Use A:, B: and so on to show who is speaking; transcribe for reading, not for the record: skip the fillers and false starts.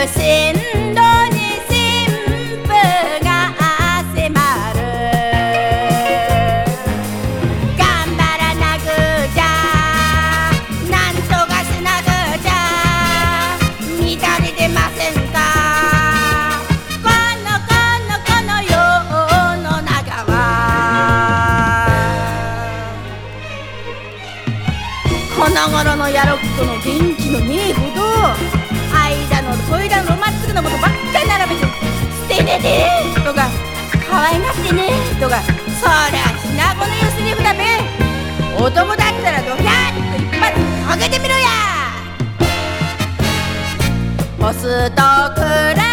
A: 線路に新婦が迫る。頑張らなくちゃ、なんとかしなくちゃ、乱れてませんか、この世の中は。この頃のやろっこの元気のねえほど、間の恋だのまっつぐのことばっかり並べて、捨てねてとか可愛がってねとか、そりゃひなこの言うセリフだべ。男だったらドヒャーッと一発かけてみろや。ホストクラ